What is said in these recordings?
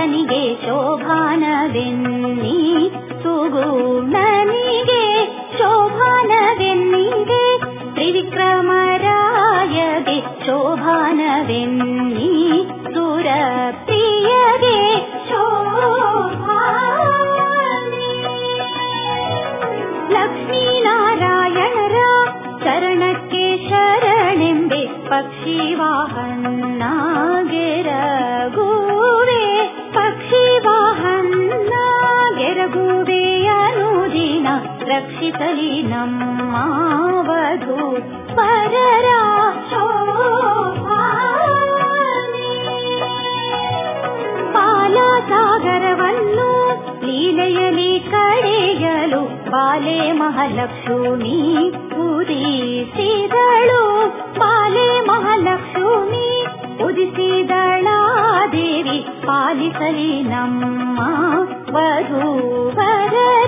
ಸುರನಿಗೆ ಶೋಭಾನವೆನ್ನಿ ಸುಗುಣನಿಗೆ ಶೋಭಾನವೆನ್ನಿಗೆ ತ್ರಿವಿಕ್ರಮರಾಯಗೆ ಶೋಭಾನವೆನ್ನಿ ಸುರಪ್ರಿಯಗೆ ಲಕ್ಷ್ಮೀನಾರಾಯಣರ ಚರಣಕ್ಕೆ ಶರಣೆಂಬೆ ಪಕ್ಷಿವಾಹನ ಗೆರಗುವೆ ಪಕ್ಷಿವಾಹನ ಗೆರಗುವೆ ಅನುದಿನ ರಕ್ಷಿಸಲಿ ನಮ್ಮ ವಧು ಪರರ ಪಾಲಸಾಗರವನ್ನು ಲೀಲೆಯಲಿ ಕಡೆಯಲು ಬಾಲೆ ಮಹಾಲಕ್ಷ್ಮಿ ಉದಿಸಿದಳು ಬಾಲೆ ಮಹಾಲಕ್ಷ್ಮಿ ಉದಿಸಿದಳಾದೇವಿ ಪಾಲಿಸಲಿ ನಮ್ಮ ವಧೂವರರ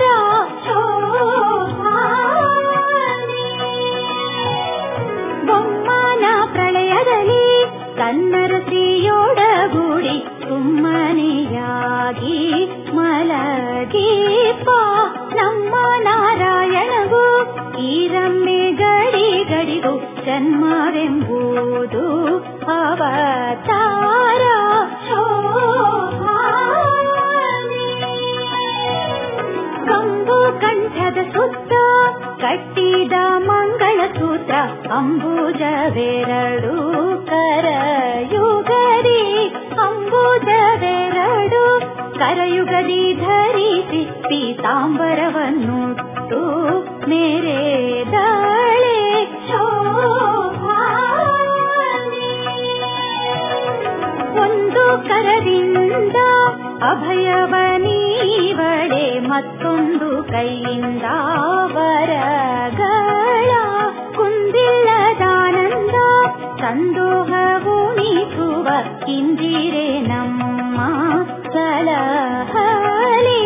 ಬೊಮ್ಮನ ಪ್ರಳಯದಲ್ಲಿ ತನ್ನರಸಿಯೊಡಗೂಡಿ ಸುಮ್ಮನೆಯಾಗಿ ಮಲಗೀಪ ನಮ್ಮ ನಾರಾಯಣಗೂ ಈ ರಮ್ಮೆ ಗಡಿ ಗಡಿಗೂ ಜನ್ಮವೆಂಬುದು ಅವತಾರ ಕಂಬು ಕಂಠದ ಸುತ್ತ ಕಟ್ಟಿದ ಮಂಗಳಸೂತ್ರ ಅಂಬುಜವೆರಡು ಕರಯುಗದಿ ಅಂಬುಜವೆರಡು ಕರಯುಗದಿ ಧರಿಸಿ ಪೀತಾಂಬರವನ್ನುಟ್ಟು ಮೇರೆದಳೆ ಒಂದು ಕರದಿಂದ ಅಭಯವನೀವಳೆ ಮತ್ತೊಂದು ಕೈಯಿಂದ ವರಗಳ ಕುಂದಿಲ್ಲದಾನಂದ ಸಂದೋಹವು ನೀಸುವ ಇಂದಿರೆ ನಮ್ಮ ಸಲಹಲಿ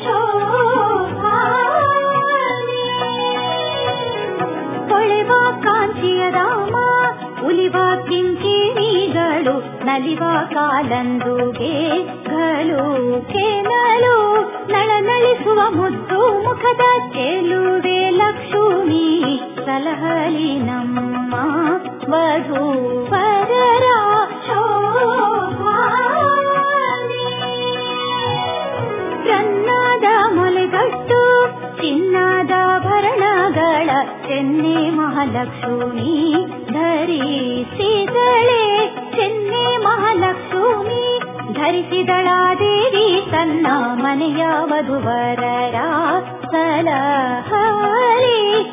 ಹೊಳೆವ ಕಾಂಚಿಯ ಧಾಮ ಉಲಿವ ಕಿಂಕಿಣಿಗಳು ನಲಿವ ಕಾಲಂದುಗೆ ಗಳು ಕೆನಲು ನಳನಳಿಸುವ ಮುದ್ದು ಮುಖದ ಚೆಲುವೆ ಲಕ್ಷ್ಮೀ ಸಲಹಲಿ ನಮ್ಮ ವಧೂವರರ ರನ್ನದ ಮೊಲೆಗಟ್ಟು ಚಿನ್ನದ ಭರಣಗಳ ಚೆನ್ನೆ ಮಹಾಲಕ್ಷ್ಮಿ ಧರಿಸಿದಳೆ ಚೆನ್ನೆ ಮಹಾಲಕ್ಷ್ಮಿ ಧರಿಸಿದಳಾದೇವಿ ತನ್ನ ಮನೆಯ ವಧುವರರ ಸಲಹಲಿ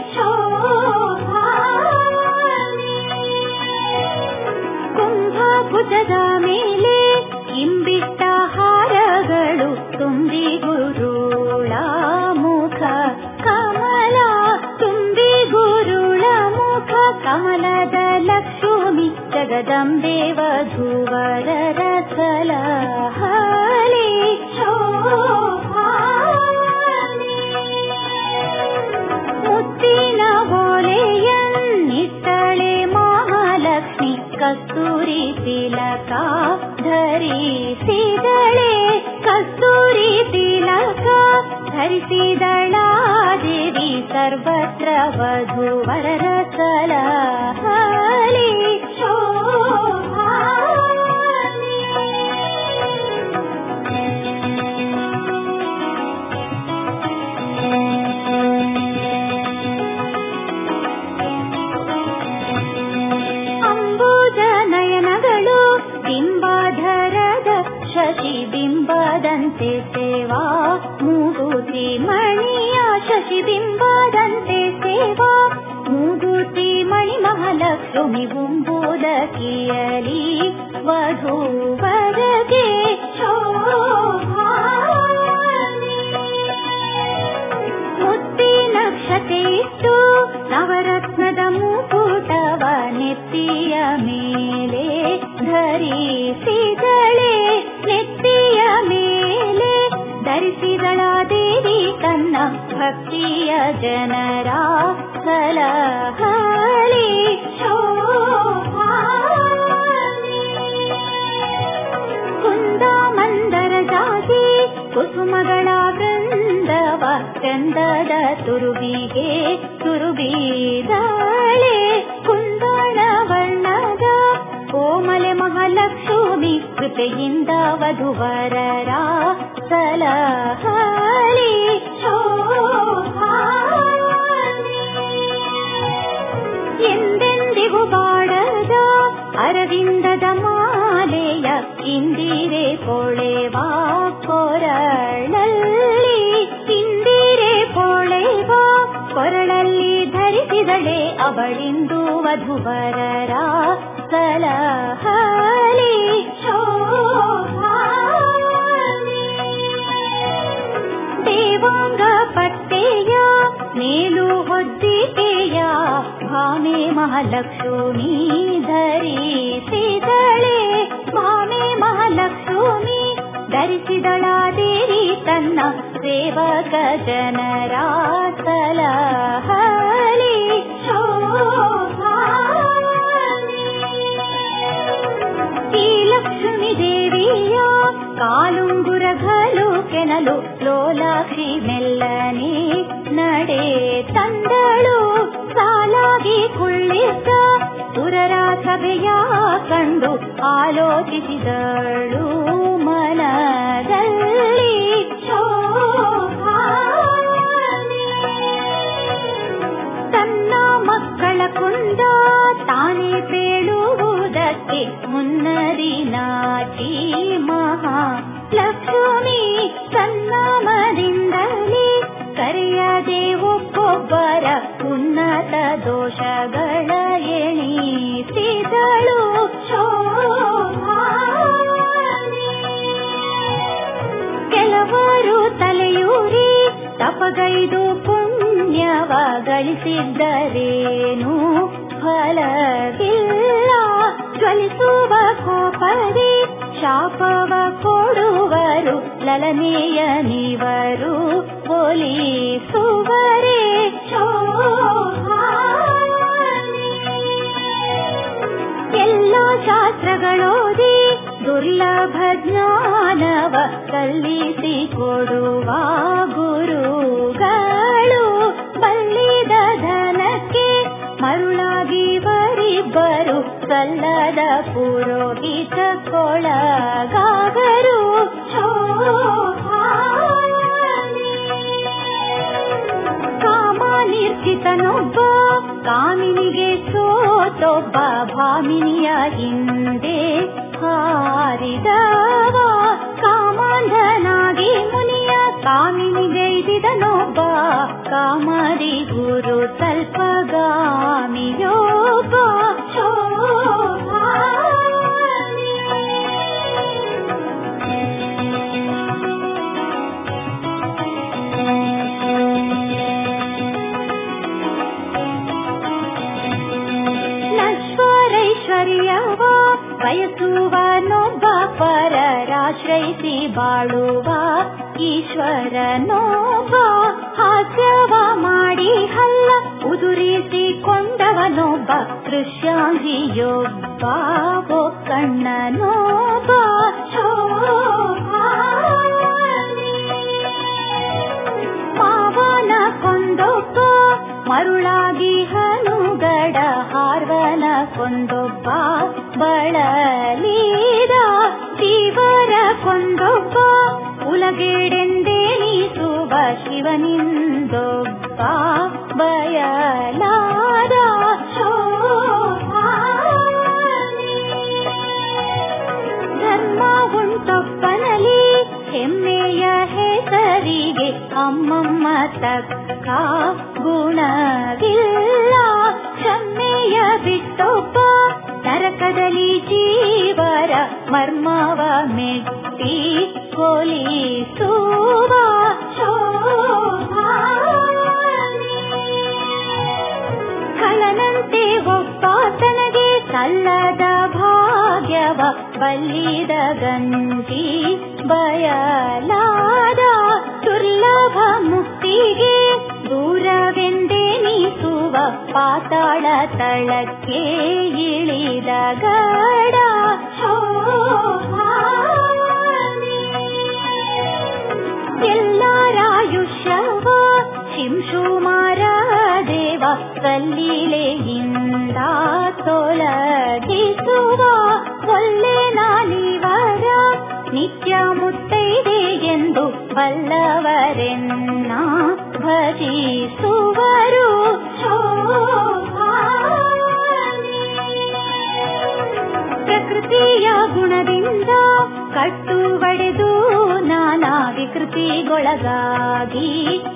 ಕುಂಭಭುಜದ ಮೇಲೆ ಇಂಬಿಟ್ಟ ಹಾರಗಳು ತುಂಬಿ ಗುರುಳ ಮುಖ ಕಮಲ ತುಂಬಿ ಗುರುಳ ಮುಖ ಕಮಲದ ಲಕ್ಷ್ಮಿ ಜಗದಂಬೆ ವಧುವರರ ಸಲಹಲಿ ಮುತ್ತಿನ ಓಲೆಯನ್ನಿಟ್ಟಳೆ ಮಹಾಲಕ್ಷ್ಮಿ ಕಸ್ತೂರಿ ತಿಲಕ ಧರಿಸಿದಳೆ ಕಸ್ತೂರಿ ತಿಲಕ ಧರಿಸಿದಳಾದೇವಿ ಸರ್ವತ್ರ ವಧುವರರ ಸಲಹಲಿ ಅಂಬುಜ ನಯನಗಳು ಬಿಂಬಾಧರದ ಶಶಿ ಬಿಂಬದಂತೆ ಸೇವಾ ಮೂಗುತಿ ಮಣಿಯ ಶಶಿ ಬಿಂಬದಂತೆ ಸೇವಾ ಮೂಗುತಿ ಮಣಿ ಮಹಾಲಕ್ಷ್ಮಿ ಬುಂಬುದಕಿಯಲಿ ವಧೂವರಗೆ ಮುತ್ತಿನ ಕ್ಷತೆ ಇಟ್ಟು ನವರತ್ನದ ಮುಕುಟವ ನೆತ್ತಿಯ ಮೇಲೆ ಧರಿಸಿದಳೆ ನೆತ್ತಿಯ ಮೇಲೆ ಧರಿಸಿದಳಾದೇವಿ ತನ್ನ ಭಕ್ತಿಯ ಜನರ ಸಲಹಲಿ ಕುಂದ ಮಂದರದ ಚಂದದ ತುರುಬಿಗೆ ತುರುಬಿದಾಳೆ ಕುಂದಣ ಬಣ್ಣದ ಕೋಮಲೆ ಮಹಾಲಕ್ಷ್ಮಿ ಕೃಪೆಯಿಂದ ವಧುವರರ ಸಲಹಳಿ ಎಂದೆಂದಿಗೂ ಬಾಡದ ಅರವಿಂದದ ಮಾಲೆಯ ಇಂದಿರೆ ಪೊಳೆವಾ ಕೊರಳಲ್ಲಿ ಇಂದಿರೆ ಪೊಳೆವಾ ಕೊರಳಲ್ಲಿ ಧರಿಸಿದಳೆ ಅವಳಿಂದು ವಧುವರರ ಸಲಹಳಿ ದೇವಾಂಗ ಪಟ್ಟೆಯ ಮೇಲು ಹೊದ್ದಿಕೆಯ ಭಾಮೆ ಮಹಾಲಕ್ಷ್ಮಿ ಧರಿಸಿದಳೆ ಭಾಮೆ ಮಹಾಲಕ್ಷ್ಮಿ ಧರಿಸಿದಳಾದೇವಿ ತನ್ನ ಸೇವಕ ಜನರ ಸಲಹಳಿ ಈ ಲಕ್ಷ್ಮೀ ದೇವಿಯ ಕಾಲುಂಗುರಗಳು ಕೆನಲು ಲೋಲಾಕ್ಷಿ ಮೆಲ್ಲನೆ ನಡೆ ತಂದಳು ಸಾಲಾಗಿ ಕುಳ್ಳಿದ್ದ ಸುರರ ಸಭೆಯ ಕಂಡು ಆಲೋಚಿಸಿದಳು ಮನದಲ್ಲಿ ತನ್ನ ಮಕ್ಕಳ ಕುಂದ ತಾನೇ ಬೇಳುವುದಕ್ಕೆ ಮುನ್ನದಿ ನಾಟಿ ಮಹಾ ಲಕ್ಷ್ಮಿ ಸನ್ನಾಮದಿಂದಲೇ ಕರೆಯದೆ ಒಬ್ಬೊಬ್ಬರ ಉನ್ನತ ದೋಷಗಳ ಎಣಿಸಿದಳು ಕೆಲವರು ತಲೆಯೂರಿ ತಪಗೈದು ಪುಣ್ಯವ ಗಳಿಸಿದ್ದರೇನು ಫಲವಿಲ್ಲ ಜ್ವಲಿಸುವ ಕೋಪದಿ ಶಾಪವ ಕೊಡುವರು ಲಲನೆಯ ನೀವರು ಒಲಿಸುವರೇ ಎಲ್ಲ ಶಾಸ್ತ್ರಗಳೋದಿ ದುರ್ಲಭ ಜ್ಞಾನವ ಕಲಿಸಿ ಕೊಡುವ ಗುರುಗಳು ಬಲ್ಲಿದ ಧನಕ್ಕೆ ಮರುಳಾಗಿ ಬರಿಬ್ಬರು ಸಲ್ಲದ ಪುರೋಹಿತ ಕೊಳಗಾಗರು ಕಾಮ ನಿರ್ಚಿತನೊಬ್ಬ ಕಾಮಿನಿಗೆ ಸೋತೊಬ್ಬ ಭಾಮಿನಿಯ ಹಿಂದೆ ಹಾರಿದವ ಕಾಮಾಂಧನಾಗಿ ಮುನಿಯ ಕಾಮಿನಿಗೈದಿದನೊಬ್ಬ ಕಾಮದಿ ಗುರು ತಲ್ಪಗಾಮಿಯೊಬ್ಬ ನಶ್ವರೈಶ್ವರ್ಯವ ಬಯಸುವನೊಬ್ಬ ಪರರಾಶ್ರಯಿಸಿ ಬಾಳುವ ಈಶ್ವರನೊಬ್ಬ ಹಾಸ್ಯವ ಮಾಡಿ ಹಲ್ಲ ಉದುರಿಸಿಕೊಂಡವನೊಬ್ಬ ಕೃಷ್ಣಾಂಗಿಯೊಬ್ಬ ಕಣ್ಣನೊಬ್ಬ ಮಾವನ ಕೊಂದೊಬ್ಬ ಮರುಳಾಗಿ ಹನುಗಡ ಹಾರ್ವನ ಕೊಂದೊಬ್ಬ ಬಳಲಿದ ದೇವರ ಕೊಂದೊಬ್ಬ ಉಲಗೆಡೆಂದೆನಿಸುವ ಶಿವನಿಂದೊಬ್ಬ ಬಯಲಾದ ಧರ್ಮ ಉಂಟೊಪ್ಪನಲಿ ಹೆಮ್ಮೆಯ ಹೆಸರಿಗೆ ಅಮ್ಮಮ್ಮ ತಕ್ಕ ಗುಣವಿಲ್ಲ ಕ್ಷಮೆಯ ಬಿಟ್ಟೊಬ್ಬ ನರಕದಲ್ಲಿ ಜೀವರ ಮರ್ಮವ ಮೆಟ್ಟಿ ಕೊಲಿಸುವ ಕಳನಂತೆ ಒಬ್ಬ ತನಗೆ ಸಲ್ಲದ ಭಾಗ್ಯವ ಬಲ್ಲಿದ ಗಂಜಿ ಬಯಲಾದ ದುರ್ಲಭ ಮುಕ್ತಿಗೆ ದೂರವೆಂದೆನಿಸುವ ಪಾತಾಳ ತಳಕ್ಕೆ ಇಳಿದ ಗಡ ಎಲ್ಲರಾಯುಷ್ಯವ ಸಲ್ಲಿಲೆಯಿಂದ ತೊಲಗಿಸುವ ಒಲ್ಲೆ ನಾನಿವರ ನಿತ್ಯ ಮುತ್ತೈದೆ ಎಂದು ಬಲ್ಲವರೆನ್ನ ಭಜಿಸುವರು. ಪ್ರಕೃತಿಯ ಗುಣದಿಂದ ಕಟ್ಟು ಒಡೆದು ನಾನಾ ವಿಕೃತಿಗೊಳಗಾಗಿ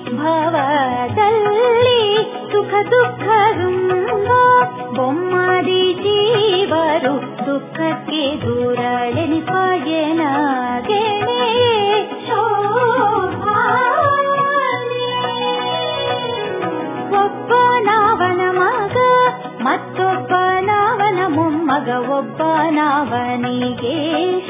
ಭವದಲ್ಲಿ ಸುಖ ದುಃಖ ದುಂಬ ಬೊಮ್ಮದಿ ಜೀವರು ದುಃಖಕ್ಕೆ ದೂರಳೆನಿಪಾಯನ ಗೆಳೆಯೇ ಒಬ್ಬನವನ ಮಗ ಮತ್ತೊಬ್ಬನವನ ಮೊಮ್ಮಗ ಒಬ್ಬನವನಿಗೆ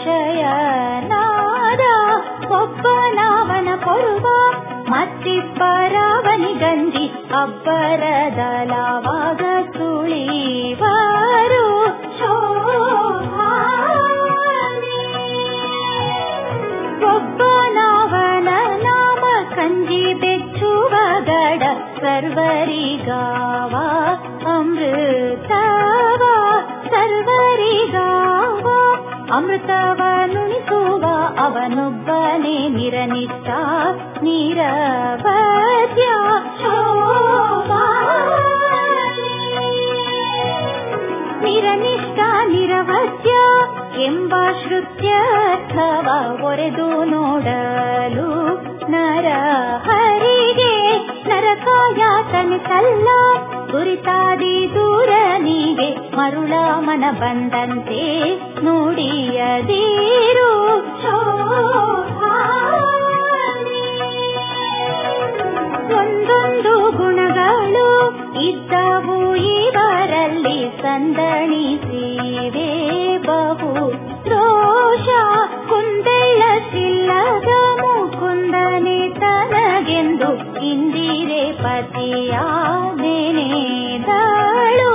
ಶಯನಾದ ಒಬ್ಬನವನ ಕೊಡುವ ಮತ್ತಿಬ್ಬರವನಿ ಗಂಜಿ ಅಬ್ಬರದಲವಾಗ ಸುಳಿವರು. ಒಬ್ಬನವನ ನಾಮ ಕಂಜಿ ಬೆಚ್ಚುವ ಗಡ ಸರ್ವರಿಗಾವ ಅಮೃತವ ಸರ್ವರಿಗಾವ ಅಮೃತವನುಣಿಸುವ ಅವನೊಬ್ಬನೇ ನಿರನಿಷ್ಠ ನಿರವಧ್ಯ. ನಿರನಿಷ್ಠ ನಿರವಧ್ಯ ಎಂಬ ಶ್ರುತ್ಯರ್ಥವ ಒರೆದು ನೋಡಲು ನರಹರಿಗೆ ನರಕಾಯಾತನೆ ಸಲ್ಲ ದುರಿತಾದಿ ದೂರನಿಗೆ ಮರುಳ ಮನ ಬಂದಂತೆ ನುಡಿಯದಿರು. ಒಂದೊಂದು ಗುಣಗಳು ಇದ್ದವು ಇವರಲ್ಲಿ ಸಂದಣಿಸಿವೆ ಬಹು ರೋಷ ಕುಂದೆಳಸಿಲ್ಲದ ಮುಕುಂದನೆ ತನಗೆಂದು ಇಂದಿರೆ ಪತಿಯ ನೆನೆದಳು.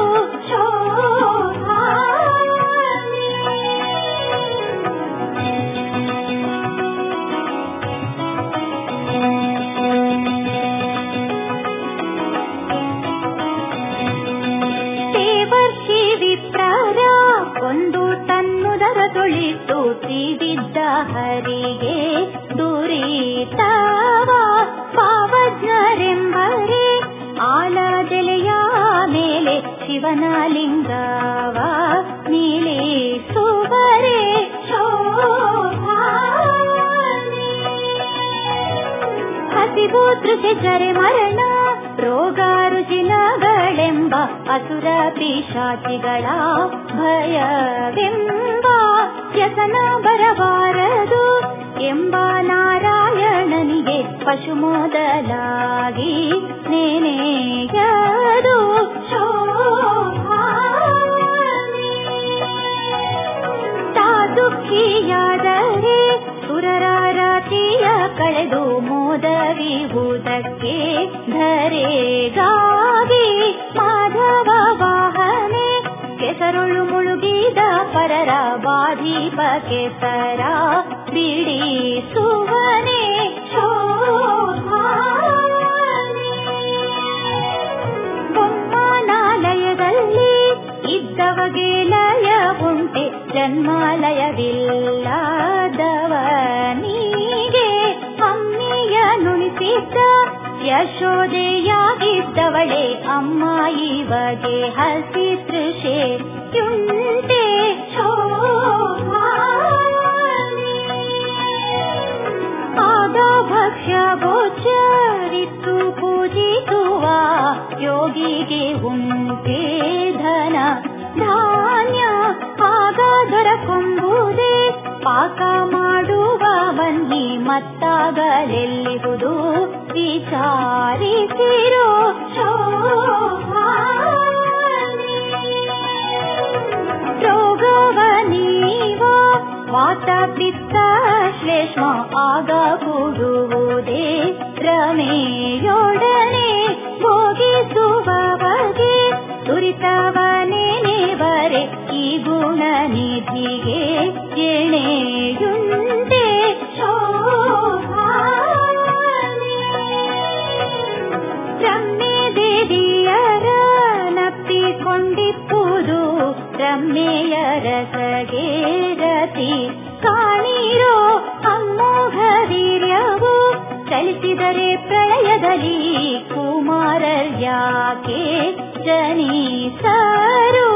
ದೇವರ್ಷಿ ವಿಪ್ರರ ಒಂದು ತನ್ನುದರ ತೊಳಿತು ತ್ರಿವಿದ್ದ ಹರಿಗೆ ದುರಿತವ ಪಾವಜ್ಞರೆಂಬರೆ ಆಲದೆಲೆಯ ಮೇಲೆ ಶಿವನ ಲಿಂಗವ ನಿಲ್ಲಿಸುವರೆ. ಹಸಿವು ತೃಷೆ ಜರೆ ಮರಣ ರೋಗ ರುಜಿನಗಳೆಂಬ ಅಸುರ ಪಿಶಾಚಿಗಳ ಭಯವೆಂಬ ವ್ಯಸನ ಬರಬಾರದು ಎಂಬ ನಾರಾಯಣನಿಗೆ ಪಶು ಮೊದಲಾಗಿ ನೆನೆಯದು. ತಾ ದುಃಖಿಯಾದರೆ ಸುರರ ರಾತಿಯ ಕಳೆದು ಮೋದವಿಹುದಕ್ಕೆ ಧರೆಗಾಗಿ ಮಾಧವ ವಾಹನೆ ಕೆಸರುಳು ಮುಳುಗಿದ ಪರರ ಬಾಧಿಪ ಕೆಸರ ಬಿಡಿಸುವನೆ. ಬೊಮ್ಮನಾಲಯದಲ್ಲಿ ಇದ್ದವಗೆ ಲಯ ಉಂಟೆ ಜನ್ಮಾಲಯವಿಲ್ಲದವನಿಗೆ ಅಮ್ಮಿಯ ನುಣಿಸಿದ್ದ ಯಶೋದೆಯಾಗಿದ್ದವಳೆ ಅಮ್ಮ ಇವಗೆ ಹಸಿ ತೃಷೆಯುಂಟೆ. ಆಗ ಭಕ್ಷ್ಯ ಗೋಚರಿತ್ತು ಪೂಜಿಸುವ ಯೋಗಿಗೆ ಉಂಟೆ ಧನ ಧಾನ್ಯ ಆಗ ದೊರಕೊಂಬುದೇ ಪಾಕ ಮಾಡುವ ಬನ್ನಿ ಮತ್ತಾಗಲೆಲ್ಲಿಹುದು ವಿಚಾರಿಸಿರೋ. ರೋಗವ ನೀವ ವಾತ ಪಿತ್ತ ಶ್ಲೇಷ್ಮ ಆಗ ಕೂಡುವುದೇ ರಮೆಯೊಡನೆ ಭೋಗಿಸುವ ಬಗೆ ದುರಿತವನೇನೆವರೆ ಈ ಗುಣ ನಿಧಿಗೆ ಎಣೆಯುಂಟೆ. ರಮ್ಯ ದೇವಿಯರ ರಮ್ಮೆಯ ರಸಗೆ ರತಿ ಕಾಣಿರೋ ಅಮ್ಮೋಘ ವೀರ್ಯವು ಚಲಿಸಿದರೆ ಪ್ರಳಯದಲ್ಲಿ ಕುಮಾರರ್ಯಾಕೆ ಜನಿಸರು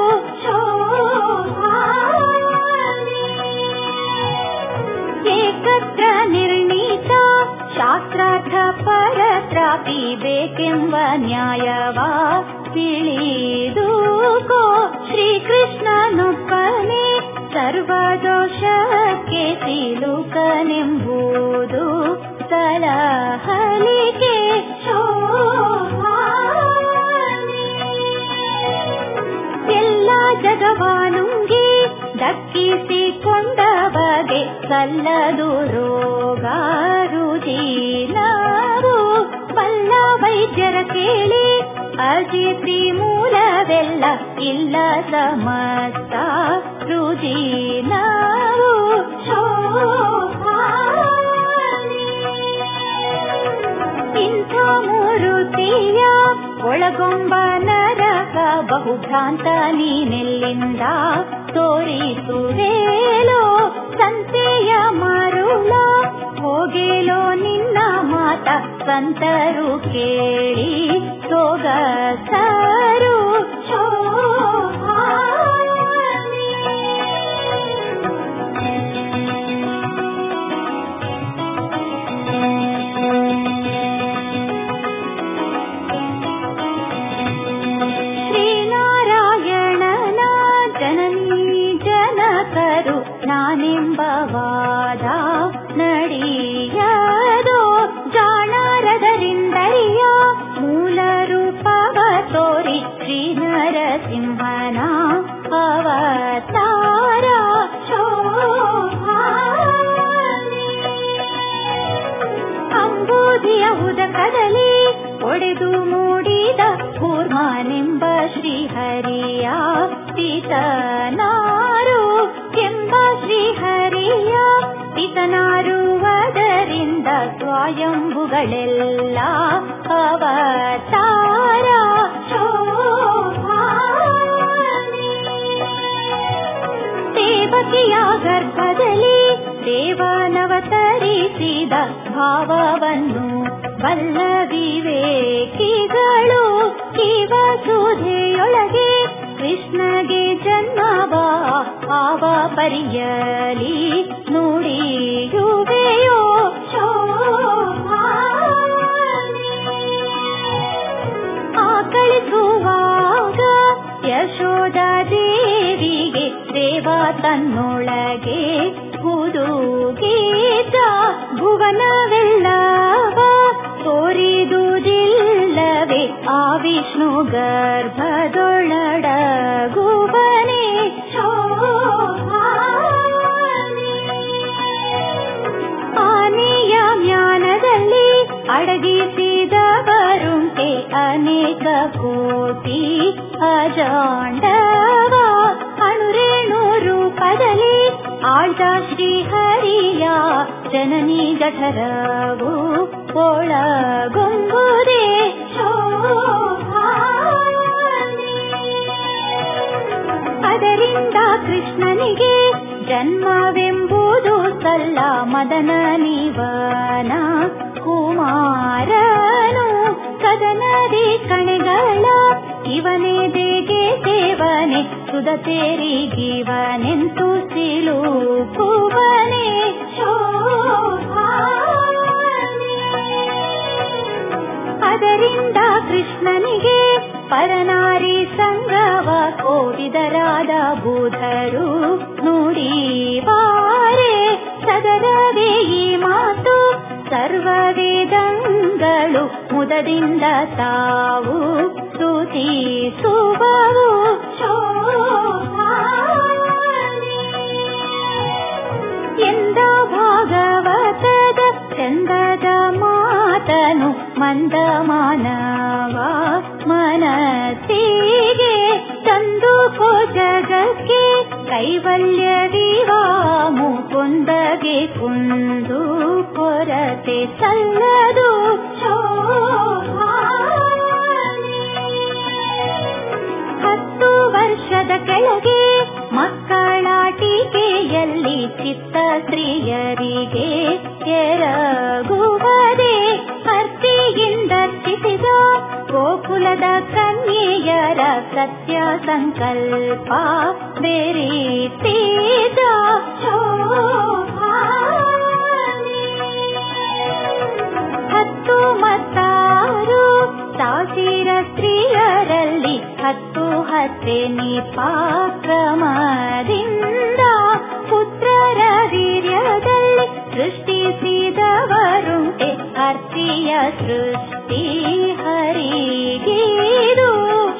ಏಕತ್ರ ನಿರ್ಣೀತ ಶಾಸ್ತ್ರಾರ್ಥ ಪರತ್ರಾಪಿ ಬೇಕೆಂಬ ನ್ಯಾಯವ ತಿಳಿದುಕೋ ಶ್ರೀಕೃಷ್ಣನೊಬ್ಬನೇ ಸರ್ವದೋಷಕ್ಕೆ ಸಿಲುಕನೆಂಬುದು ಸಲಹಲಿಕೆ ಎಲ್ಲ ಜಗವಾನುಂಗಿ ದಕ್ಕಿಸಿಕೊಂಡ ಬಗೆ ಸಲ್ಲದು ರೋಗ ರುಜಿನವು ಬಲ್ಲ ವೈದ್ಯರ ಕೇಳಿ ಅಜಿತಿ ಮೂಲವೆಲ್ಲ ಇಲ್ಲ ಸಮಸ್ತ ರುಜಿನವು ಇಂಥ ಮೂರುತಿಯ ಒಳಗೊಂಬ ನರಕ ಬಹುಭ್ರಾಂತ ನೀನೆಲ್ಲಿಂದ ತೋರಿಸುವೇಲೋ ಸಂತೆಯ ಮರುಳ ಹೋಗೇಲೋ ನಿನ್ನ ಮಾತ ಸಂತರು ಕೇಳಿ ಸೊಗಸರು ಶ್ರೀನಾರಾಯಣನ ಜನನೀ ಜನಕರು ನಾನೆಂಬವಾದ ನಡಿಯದೋ ಜಾಣರದರಿಂದರಿಯ ಮೂಲ ರೂಪವ ತೋರಿ ಶ್ರೀ ನರಸಿಂಹನ ಅವತಾರ ಅಂಬೂದಿಯ ಉದಕದಲ್ಲಿ ಒಡೆದು ಮೂಡಿದ ಕೂರ್ಮನೆಂಬ ಶ್ರೀಹರಿಯ ಪಿತನಾರು ಎಂಬ ಶ್ರೀಹರಿಯ ಪಿತನಾರುವುದರಿಂದ ಸ್ವಯಂಭುಗಳೆಲ್ಲ ಅವತಾರ ದೇವಕಿಯ ಗರ್ಭದಲ್ಲಿ ದೇವನವತರಿಸಿದ ಭಾವವನ್ನು ಬಲ್ಲ ವಿವೇಕಿಗಳು ಶಿವಸುಧೆಯೊಳಗೆ ಕೃಷ್ಣಗೆ ಜನ್ಮವ ಆವ ಪರಿಯಲಿ ನುಡಿಯುವೆಯೋ ಆಕಳಿಸುವಾಗ ಯಶೋಧ ದೇವಿಗೆ ದೇವ ತನ್ನೊಳಗೆ ಹುದುಗೀತ ಭುವನವೆಲ್ಲವ ತೋರಿದುದಿಲ್ಲವೇ ಆ ವಿಷ್ಣು ಗರ್ಭದೊಳಡಗುವನೇ ಆನೆಯ ಜ್ಞಾನದಲ್ಲಿ ಅಡಗಿಸಿದವರುಂಟೆ ಅನೇಕ ಕೋಟಿ ಅಜಾಂಡವ ಅಣುರೇಣು ರೂಪದಲ್ಲಿ ಆಳ್ದ ಶ್ರೀಹರಿಯ ಜನನಿ ಜಠರವು ಒಳಗೊಂಬುದೇ ಅದರಿಂದ ಕೃಷ್ಣನಿಗೆ ಜನ್ಮವೆಂಬುದು ಸಲ್ಲ ಮದನ ನಿವನ ಕುಮಾರನು ಸದನದಿ ಕಣೆಗಳ ಇವನೇ ದೇಗೆ ದೇವನೇ ಸುಧತೆರಿಗಿವನೆಂತು ಸಿಲುಕುವನೇ ಅದರಿಂದ ಕೃಷ್ಣನಿಗೆ ಪರನಾರಿ ಸಂಗವ ಕೋರಿದರಾದ ಬುಧರು ನುಡಿವಾರೆ ಸದರವೇ ಈ ಮಾತು ಸರ್ವ ವೇದಂಗಳು ಮುದದಿಂದ ತಾವು ಸ್ತುತಿಸುವವು ಎಂದ ಭಾಗವತದ ಚಂದದ ಮಾತನು ಮಂದ ಮಾನವ ಮನಸ್ಸಿಗೆ ತಂದು ಜಗಕ್ಕೆ ಕೈವಲ್ಯವಿವ ಮುಕುಂದಗೆ ಕುಂದು ಕೊರತೆ ಸಲ್ಲದು ವರ್ಷದ ಕೆಳಗೆ ಮಕ್ಕಳಾಟಿಕೆಯಲ್ಲಿ ಚಿತ್ತ ಸ್ತ್ರೀಯರಿಗೆ ಎರಗುವರೆ ಭಕ್ತಿಯಿಂದ ಚಿತಿದ ಗೋಕುಲದ ಕನ್ಯೆಯರ ಸತ್ಯ ಸಂಕಲ್ಪ ಬೆರೆತಿದ ಹತ್ತು ಮತ್ತಾರು ಸಾವಿರ ಸ್ತ್ರೀಯರಲ್ಲಿ ಹತ್ತು ಹತ್ತೆನಿ ಪಾಕ್ರಮದಿಂದ ಪುತ್ರರ ವೀರ್ಯದಲ್ಲಿ ಸೃಷ್ಟಿಸಿದವರುಂಟೆ ಅರ್ಚಿಯ ಸೃಷ್ಟಿ ಹರಿಗಿದು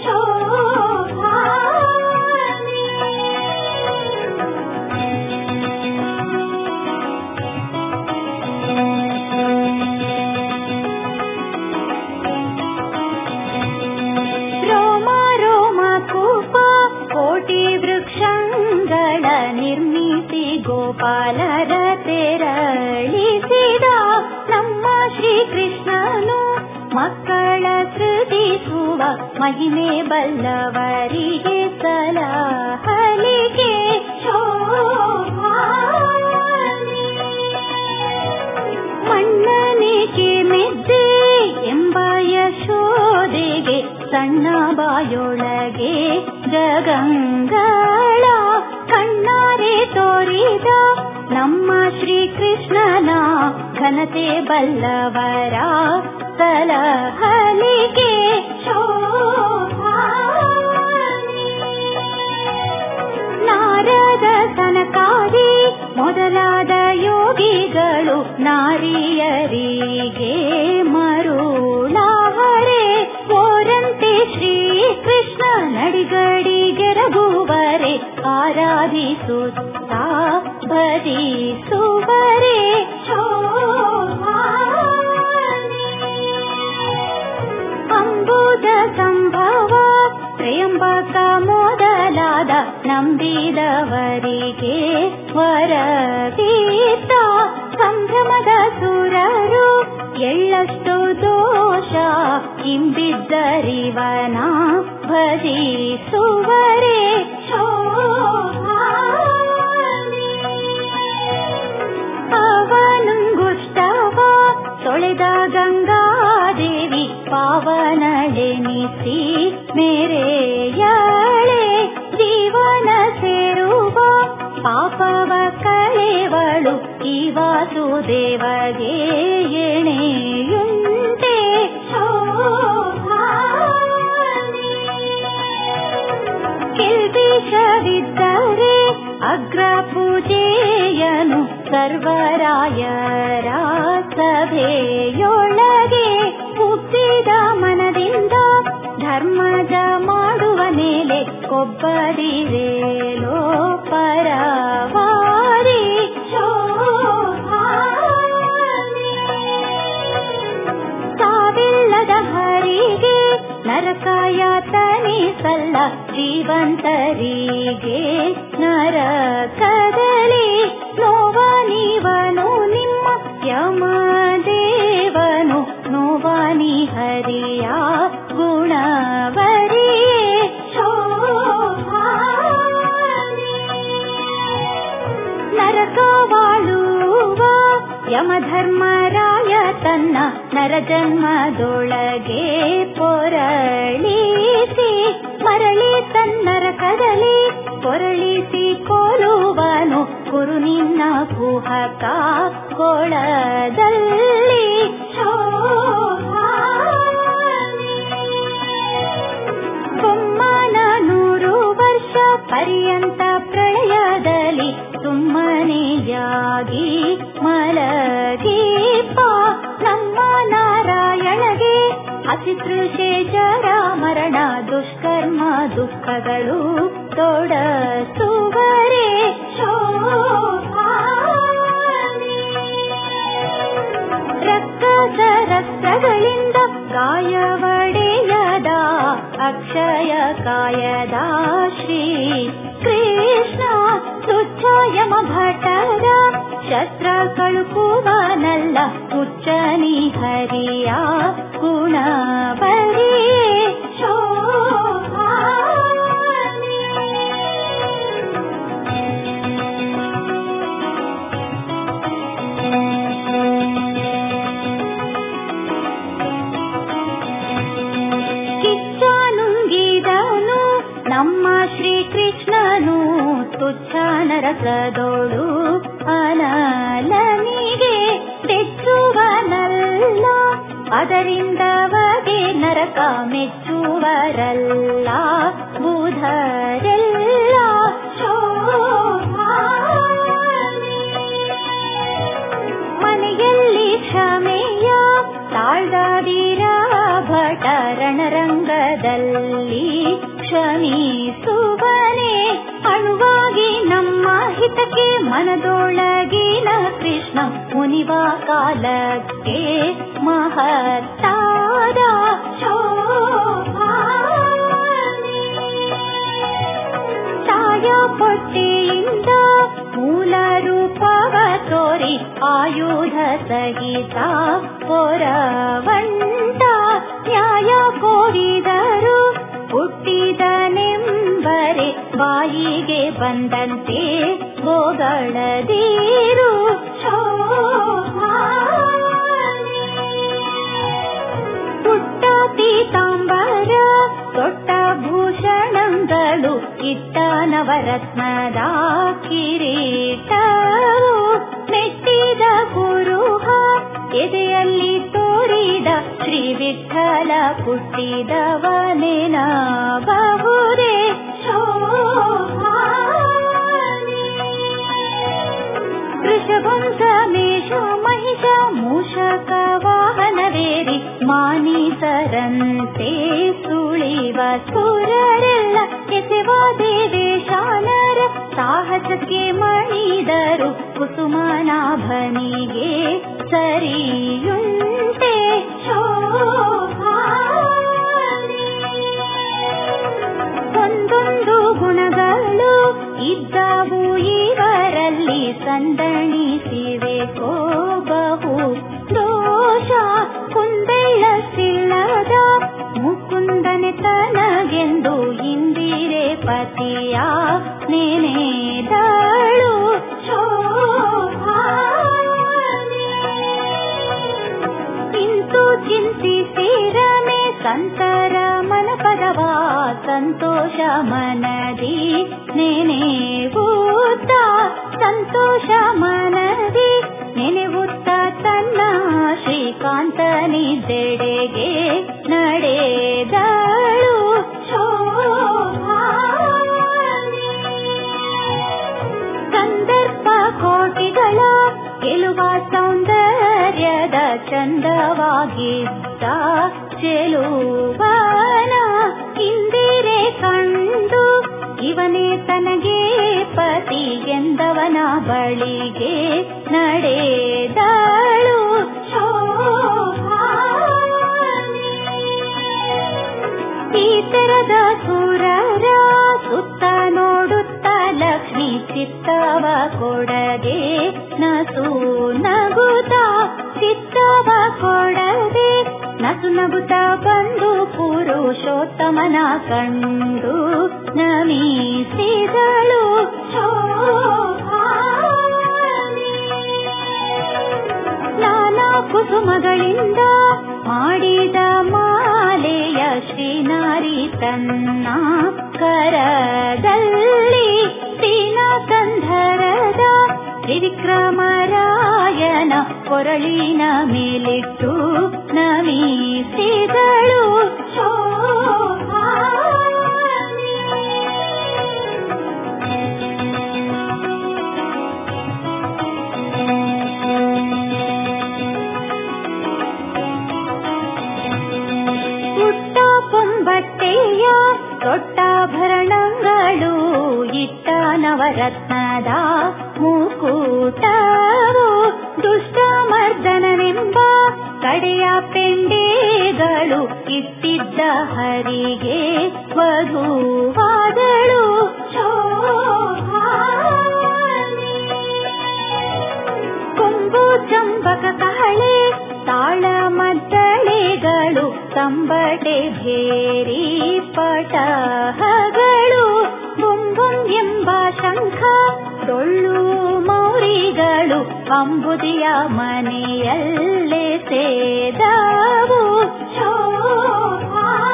ನಿರ್ಮಿಸಿ ಗೋಪಾಲರ ತೆರಳಿಸಿದ ನಮ್ಮ ಶ್ರೀಕೃಷ್ಣನು ಮಕ್ಕಳ ಸೃಜಿಸುವ ಮಹಿಮೆ ಬಲ್ಲವರಿಗೆ ಸಲಹಲಿಗೆ ಮಣ್ಣನಿಗೆ ಮೆದ್ದೆ ಎಂಬ ಯಶೋದೆಗೆ ಸಣ್ಣ ಬಾಯೊಳಗೆ ಜಗಂಗಳ ಕಣ್ಣಾರೆ ತೋರಿದ ನಮ್ಮ ಶ್ರೀಕೃಷ್ಣನ ಘನತೆ ಬಲ್ಲವರ ಸಲಹಲಿಗೆ ನಾರದ ಸನಕಾದಿ ಮೊದಲಾದ ಯೋಗಿಗಳು ನಾರಿಯರಿಗೆ ಮರುಳಾವರೆ ಓರಂತೆ ಶ್ರೀಕೃಷ್ಣ ನಡಿಗಡಿಗೆರಗುವರೆ ಆರಾಧಿಸುತ್ತಾ ಭಜಿಸುವರೆ ಅಂಬುದ ಸಂಭವ ತ್ರ್ಯಂಬಕ ಮೊದಲಾದ ನಂಬಿದವರಿಗೆ ವರವೀತ ಸಂಭ್ರಮದ ಸುರರು ಎಳ್ಳಷ್ಟು ದೋಷ ಇಂಬಿದ್ದರಿವನ ಭಜಿಸುವರೆ ಅವನುಂಗುಷ್ಟವ ತೊಳೆದ ಗಂಗಾದೇವಿ ಪಾವನಳೆನಿಸಿ ಮೇರೆಯಳೆ ಜೀವನ ಸೇರುವ ಪಾಪವ ಕಳೆವಳು ಈ ವಾಸುದೇವಗೆ ಎಣೆಯುಂಟೆ ಕೆಲ್ಬಿಷವಿದ್ದರೆ ಅಗ್ರ ಪೂಜೆಯನು ಸರ್ವರಾಯರ ಸಭೆಯೊಳಗೆ ಮುಗ್ಸಿದ ಮನದಿಂದ ಧರ್ಮದ ಮಾಡುವ ಮೇಲೆ ಕೊಬ್ಬರಿರೇಲೋ ಪರವಾರಿ ಸಾವಿಲ್ಲದ ಹರಿಗೆ ನರಕಾಯಾತನೆ ಸಲ್ಲ ಜೀವಂತರಿಗೆ ನರಕದಲ್ಲಿ ನೋವ ನೀವನು ನಿಮ್ಮ ಯಮದೇವನು ನೋವಾನಿ ಹರಿಯ ಗುಣವರಿಯೇ ನರಕವಾಳುವ ಯಮಧರ್ಮರಾಯ ತನ್ನ ನರಜನ್ಮದೊಳಗೆ ಪೊರಳಿಸಿ ಮರಳಿ ತನ್ನರಕದಲ್ಲಿ ಪೊರಳಿಸಿ ಕೊಲುವನು ಗುರು ನಿನ್ನ ಕುಹಕ ಕೊಳದಲ್ಲಿ ಕೊಮ್ಮನ 100 ವರ್ಷ ಪರ್ಯಂತ ಪ್ರಳಯದಲ್ಲಿ ಸುಮ್ಮನೆಯಾಗಿ ಮಲಗೀಪ ನಮ್ಮ ನಾರಾಯಣಗೆ ಅತಿತೃಷೇಚರ ಮರಣ ದುಷ್ಕರ್ಮ ದುಃಖಗಳು ತೊಡಸುವರೆ ರಕ್ತಗಳಿಂದ ಗಾಯವಡೆಯದ ಅಕ್ಷಯ ಕಾಯದ ಶ್ರೀ ಕೃಷ್ಣ ತುಚ್ಛಯಮ ಭಟರ ಶಸ್ತ್ರ ಕಳುಕುವನಲ್ಲ ಹುಚ್ಚನಿ ಹರಿಯ ಗುಣವರಿಯೇ ರಸದೋಳು ಅನಲನಿಗೆ ತೆಚ್ಚುವನಲ್ಲ, ಅದರಿಂದವಗೆ ನರಕ ಮೆಚ್ಚುವರಲ್ಲ ಬುಧರೆಲ್ಲ ಮನೆಯಲ್ಲಿ ಕ್ಷಮೆಯ ತಾಳ್ದವೀರ ಭಟ ರಣರಂಗದಲ್ಲಿ ಕ್ಷಮಿಸುವನೆ ಅಣುವಾಗಿ ನಮ್ಮ ಹಿತಕ್ಕೆ ಮನದೊಳಗಿನ ಕೃಷ್ಣ ಮುನಿವ ಕಾಲಕ್ಕೆ ಮಹತ್ತಾದ ತಾಯ ಪೊಟ್ಟೆಯಿಂದ ಮೂಲ ರೂಪವ ತೋರಿ ಆಯುಧ ಸಹಿತ ಪೊರವಂಟ ನ್ಯಾಯ ಕೋರಿದರು ಹುಟ್ಟಿದನೆಂಬರೆ ಬಾಯಿಗೆ ಬಂದಂತೆ ಗೋಗಳದೀರು ಪುಟ್ಟ ಪೀತಾಂಬರ ದೊಡ್ಡ ಭೂಷಣಗಳು ಇಟ್ಟ ನವರತ್ನದ ಕಿರೀಟವು ಮೆಟ್ಟಿದ ಕುರುಹ ಎದೆಯಲ್ಲಿ ತೋರಿದ ಶ್ರೀ ವಿಠಲ ಪುಟ್ಟಿದವನೆನಬಹುದೇ ವೃಷಭಂಸ ಮೇಷ ಮಹಿಷ ಮೂಷಕ ವಾಹನವೇರಿ ಮಾನೀಸರಂತೆ ಸುಳಿವ ಸುರರೆಲ್ಲ ಎಸೆವ ದೇವೇಶಾನರ ಸಾಹಸಕ್ಕೆ ಮಣಿದರು ಕುಸುಮನಾಭನಿಗೆ ಸರಿಯುಂಟೆ ಒಂದೊಂದು ಗುಣಗಳು ಇದ್ದವು ಇವರಲ್ಲಿ ಸಂದಣಿಸಿವೆ ಬಹು ದೋಷ ಕುಂದೆಳಸಿಲ್ಲದ ಮುಕುಂದನೆ ತನಗೆಂದು ಇಂದಿರೆ ಪತಿಯ ನೆನೆದಳು ಇಂತು ಚಿಂತಿಸಿರಮೆ ಸಂತರ ಮನಪದವ ಸಂತೋಷ ಮನದಿ ನೆನೆವುತ್ತ ಸಂತೋಷ ಮನದಿ ನೆನೆವುತ್ತ ತನ್ನ ಶ್ರೀಕಾಂತನಿದೆಡೆಗೆ ನಡೆದಳು ಸಂದರ್ಭ ಕೋಟಿಗಳ ಗೆಲುವ ಸೌಂದರ್ಯದ ಚಂದವಾಗಿದ್ದ ಚೆಲುವನ ಇಂದಿರೆ ಕಂಡು ಇವನೇ ತನಗೆ ಪತಿ ಎಂದವನ ಬಳಿಗೆ ನಡೆದಳು ಈ ತೆರದ ಸುರರ ಸುತ್ತ ನೋಡುತ್ತ ಲಕ್ಷ್ಮೀ ಚಿತ್ತವ ಕೊಡದೆ ನಸು ನಗುತ್ತ ಚಿತ್ತವ ಕೊಡದೆ ನಸು ನಗುತ್ತ ಬಂದು ಪುರುಷೋತ್ತಮನ ಕಂಡು ನಮಿಸಿದಳು ನಾನಾ ಕುಸುಮಗಳಿಂದ ಮಾಡಿದ ಮಾಲೆಯ ಶ್ರೀನಾರಿ ತನ್ನ ಕರದಲ್ಲಿ ದೀನಕಂಧರದ ತ್ರಿವಿಕ್ರಮರಾಯನ ಕೊರಳಿನ ಮೇಲಿಟ್ಟು ನಮಿಸಿದಳು ಪುಟ್ಟ ಪೊಂಬಟ್ಟೆಯ ದೊಡ್ಡಾಭರಣಗಳು ಇಟ್ಟ ನವರತ್ನದ ಮುಕುಟವು ದುಷ್ಟಮರ್ದನನೆಂಬ ಕಡೆಯ ಪೆಂಡೆಗಳು ಇಟ್ಟಿದ್ದ ಹರಿಗೆ ವಧುವಾದಳು ಕೊಂಬು ಚಂಬಕ ಕಹಳೆ ತಾಳ ಮದ್ದಳೆಗಳು ತಂಬಟೆ ಭೇರಿ ಪಟಹಗಳು ಬುಂಬುಂ ಎಂಬ ಶಂಖ ಡೊಳ್ಳು ಮೌರಿಗಳು ಅಂಬುದಿಯ ಮನೆಯಲ್ಲೇ ಸೇದವು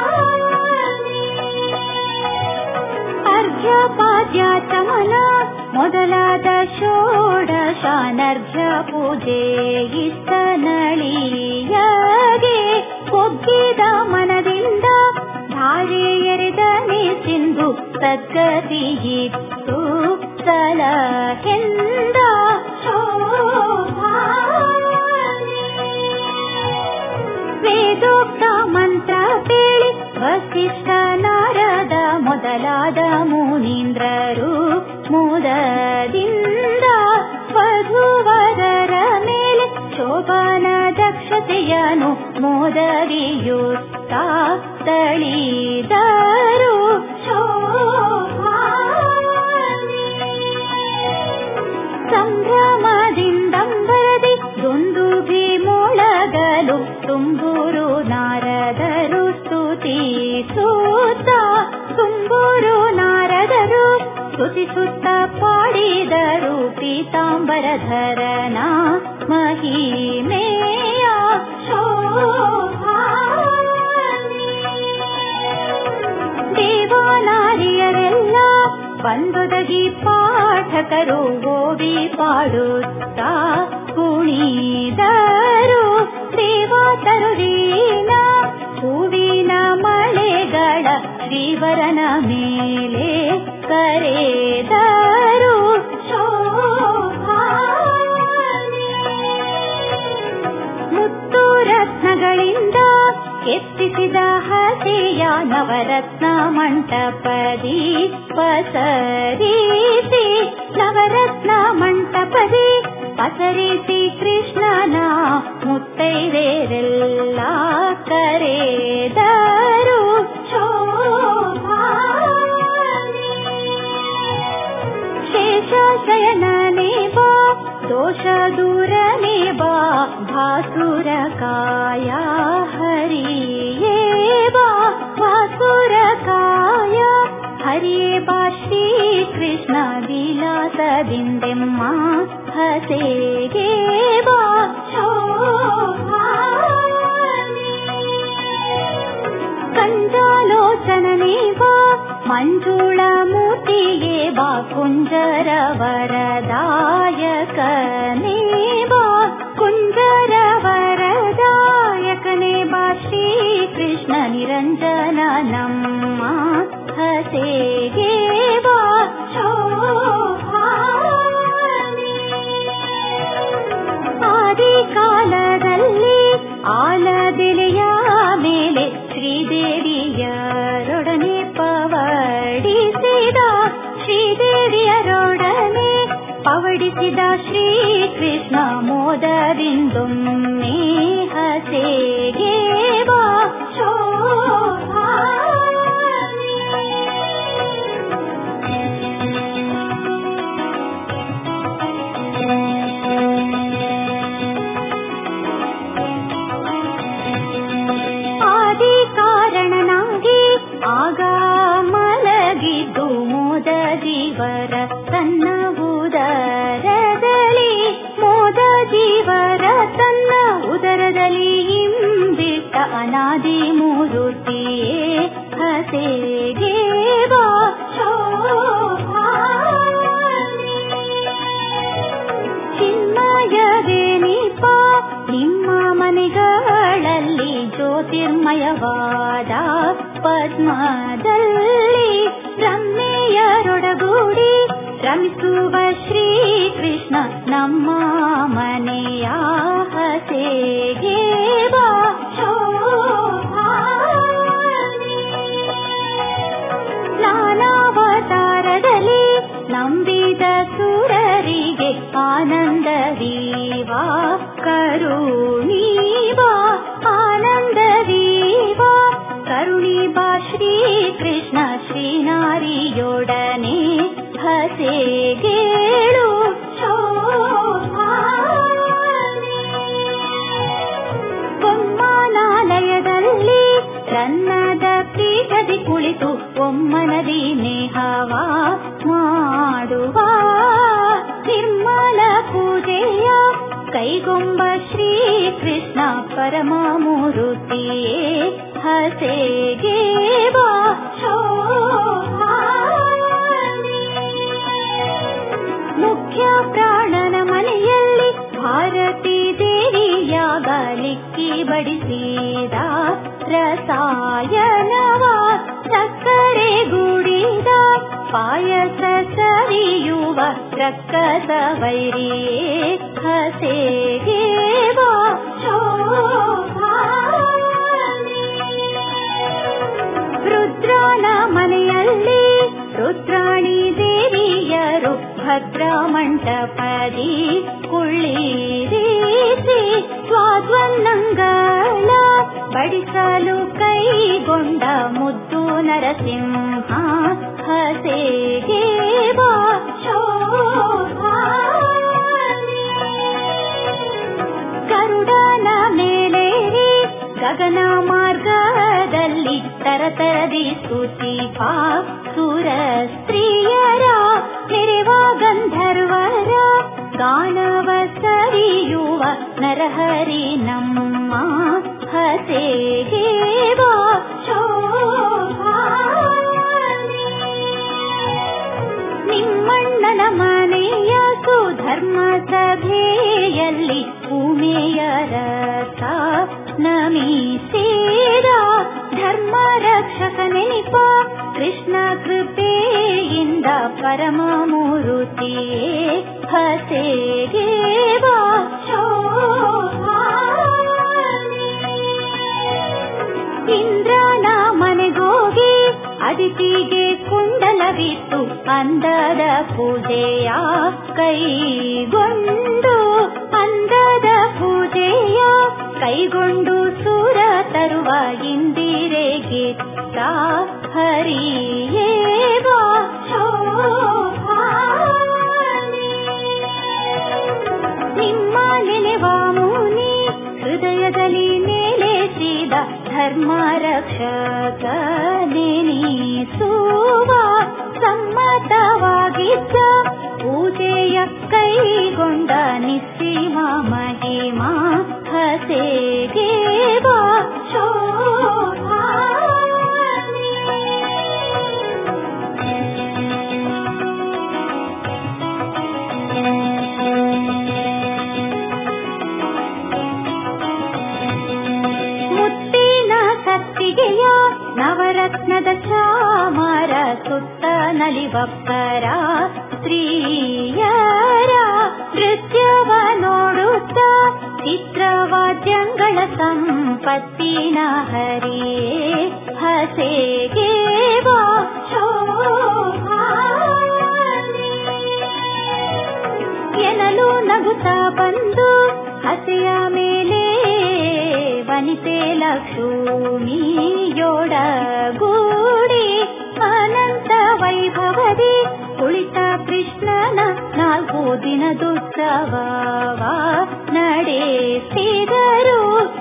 ಅರ್ಘ್ಯ ಪಾದ್ಯ ಚಮನ ಮೊದಲಾದ ಷೋಡಶಾನರ್ಘ್ಯ ಪೂಜೆ ಇಷ್ಟ ನಳಿಯಗೆ ಒಗ್ಗಿದ ಮನದಿಂದ ಧಾರೆ ಎರೆದನೆ ಸಿಂಧು ಸದ್ಗತಿಯಿತ್ತು ಸಲಹೆಂದ ವೇದೋಕ್ತ ಮಂತ್ರ ಕೇಳಿ ವಸಿಷ್ಠ ನಾರದ ಮೊದಲಾದ ಮುನೀಂದ್ರರು ಮುದದಿಂದ ವಧುವರರ ಮೇಲೆ ಶೋಭನ ದಕ್ಷತೆಯನು ಮೋದವಿಯುತ್ತ ತಳಿದರು ಸಂಭ್ರಮದಿಂದಂಬರದಿ ದುಂದುಭಿ ಮೊಳಗಲು ತುಂಬೂರು ನಾರದರು ಸ್ತುತಿಸುತ್ತ ತುಂಬೂರು ನಾರದರು ಸ್ತುತಿಸುತ್ತ ಪಾಡಿದರು ಪೀತಾಂಬರಧರನ ಮಹಿಮೆಯ ದೇವಾನಾರಿಯರೆಲ್ಲ ಬಂದೊದಗಿ ಪಾಠಕರು ಓದಿ ಪಾಡುತ್ತಾ ಕುಣಿದರು ದೇವತರುವಿನ ಹೂವಿನ ಮಳೆಗಳ ಶ್ರೀವರನ ಮೇಲೆ ಕರೆದರು ಮುತ್ತು ರತ್ನಗಳಿಂದ ಕೆತ್ತಿಸಿದ ಹಸೆಯ ನವರತ್ನ ಮಂಟಪದಿ ಪಸರಿಸಿ ನವರತ್ನ ಮಂಟಪದಿ ಪಸರಿಸಿ ಕೃಷ್ಣನ ಮುತ್ತೈದೆರೆಲ್ಲ ಕರೆದರು ಶೇಷಶಯನನೇ ಬಾ ದೋಷ ದೂರನೇ ಬಾ ಭಾಸುರ ಕಾಯ ಹರಿಯೇ ಬಾ ಭಾಸುರ ಕಾಯ ಹರಿಯೇ ಬಾ ಶ್ರೀ ಕೃಷ್ಣ ವಿಲಾಸದಿಂದೆಮ್ಮ ಹಸೆಗೆ ಬಾ ಕಂಜಾಲೋಚನನೇ ಬಾ ಮಂಜುಳ ಮೂರ್ತಿಯೇ ಬಾ ಕುಂಜರ ವರದಾಯಕನೇ ಬಾ ಕುಂಜರ ವರದಾಯಕನೇ ಬಾ ಶ್ರೀ ಕೃಷ್ಣ ನಿರಂಜನ ನಮ್ಮ ಹಸೆಗೆ ಬಾ ಆದಿ ಕಾಲದಲ್ಲಿ ಆಲದೆಲೆಯ ಮೇಲೆ ಶ್ರೀದೇವಿಯರೊಡನೆ ಪವಡಿಸಿದ ಶ್ರೀದೇವಿಯರೊಡನೆ ಪವಡಿಸಿದ ಶ್ರೀ ಕೃಷ್ಣ ಮೋದರಿಂದೊಮ್ಮೆ ಹಸೆಗೆ ಬಾ ಆದಿ ಕಾರಣನಾಗಿ ಆಗ ಮಲಗಿದ್ದು ಮೋದ ಜೀವರ ತನ್ನ ಉದರದಲ್ಲಿ ಮೋದ ಜೀವರ ತನ್ನ ಉದರದಲ್ಲಿ ಇಂಬಿಟ್ಟ ಅನಾದಿ ಮೂರುತಿಯೇ ಹಸೆಗೆ ಬಾ ಚಿನ್ಮಯವೇನಿಪ ನಿಮ್ಮ ಮನೆಗಳಲ್ಲಿ ಜ್ಯೋತಿರ್ಮಯವಾದ ಪದ್ಮದಲ್ಲಿ ರಮ್ಮೆಯರೊಡಗೂಡಿ ರಮಿಸುವ ಶ್ರೀ ಕೃಷ್ಣ ನಮ್ಮ ಮನೆಯ ಹಸೆಗೆ ಬಾ ನಾನಾವತಾರದಲ್ಲಿ ನಂಬಿದ ಸುರರಿಗೆ ಆನಂದವೀವಾ ಕರುಣೀವಾ ಆನಂದವೀವಾ ಕರುಣೀಬಾ ಶ್ರೀ ಕೃಷ್ಣ ಶ್ರೀನಾರಿಯೊಡನೆ ಹಸೆಗೇಳು ಬೊಮ್ಮನಾಲಯದಲ್ಲಿ ರನ್ನದ ಪೀಠದಿ ಕುಳಿತು ಒಮ್ಮನದಿ ನೇಹವ ಮಾಡುವ ನಿರ್ಮಲ ಪೂಜೆಯ ಕೈಗೊಂಬ ಶ್ರೀ ಕೃಷ್ಣ ಪರಮ ಮೂರುತಿಯೇ ಹಸೆಗೆ ಬಾ ಪ್ರಾಣನ ಮನೆಯಲ್ಲಿ ಭಾರತೀ ದೇವಿಯಾಗಲಿಕ್ಕಿ ಬಡಿಸಿದ ರಸಾಯನವ ಸಕ್ಕರೆ ಗೂಡಿದ ಪಾಯಸ ಸವಿಯುವ ರಕ್ಕಸ ವೈರಿಯೇ ಹಸೆಗೆ ಬಾ ರುದ್ರನ ಮನೆಯಲ್ಲಿ ರುದ್ರಾಣಿ ದೇವಿಯರು ಭದ್ರ ಮಂಟಪದಿ ಕುಳ್ಳಿರಿಸಿ ಸ್ವಾದ್ವನ್ನಂಗಳ ಬಡಿಸಲು ಕೈಗೊಂಡ ಮುದ್ದು ನರಸಿಂಹ ಹಸೆಗೆ ಬಾ ಗರುಡನ ಮೇಲೇರಿ ಗಗನ ಮಾರ್ಗದಲ್ಲಿ ತರತರದಿ ಸ್ತುತಿಪ ಸುರ ಸ್ತ್ರೀಯರ ಹೆರೆವ ಗಂಧರ್ವರ ಗಾನವ ಸರಿಯುವ ನರಹರಿ ನಮ್ಮ ಹಸೆಗೆ ಬಾ ನಿಮ್ಮಣ್ಣನ ಮನೆಯ ಸುಧರ್ಮ ಸಭೆಯಲ್ಲಿ ಉಮೇಯರತ ನಮಿಸಿದ ಧರ್ಮ ರಕ್ಷಕ ನೆನಪ ಕೃಷ್ಣ ಕೃಪೆಯಿಂದ ಪರಮ ಮೂರುತಿಯೇ ಹಸೆಗೆ ಬಾ ಇಂದ್ರನ ಮನೆಗೋಗಿ ಅದಿತಿಗೆ ಕುಂಡಲವಿಟ್ಟು ಅಂದದ ಪೂಜೆಯ ಕೈಗೊಂಡು ಅಂದದ ಪೂಜೆಯ ಕೈಗೊಂಡು ಸುರ ತರುವ ಇಂದಿರೆಗಿತ್ತ ಹರಿಯೇ ಬಾ ನಿಮ್ಮ ನೆನೆವ ಮುನಿ ಹೃದಯದಲ್ಲಿ ನೆಲೆಸಿದ ಧರ್ಮ ರಕ್ಷಕ ನೆನೆಸುವ ಸಮ್ಮತವಾಗಿದ್ದ ಪೂಜೆಯ ಕೈಗೊಂಡ ನಿಸ್ಸೀಮ ಮಹಿಮಾ ಹಸೆಗೆ ಬಾ ಮುತ್ತಿನ ಕತ್ತಿಗೆಯ ನವರತ್ನದ ಚಾಮರ ಸುತ್ತ ನಲಿವಪ್ಪರ ಸ್ತ್ರೀಯರ ನೃತ್ಯವ ನೋಡುತ್ತ ಚಿತ್ರವಾದ್ಯಂಗಳ ಸಂಪತ್ತಿನ ಹರಿಯೇ ಹಸೆಗೆ ಬಾ ಎನಲು ನಗುತ್ತಾ ಬಂದು ಹಸೆಯ ಮೇಲೆ ವನಿತೆ ಲಕ್ಷ್ಮಿಯೋಡಗೂಡಿ ಅನಂತ ವೈಭವದಿ ಕುಳಿತ ಕೃಷ್ಣನ 4 ದಿನದುತ್ಸವವ ನಡೆಸಿದರು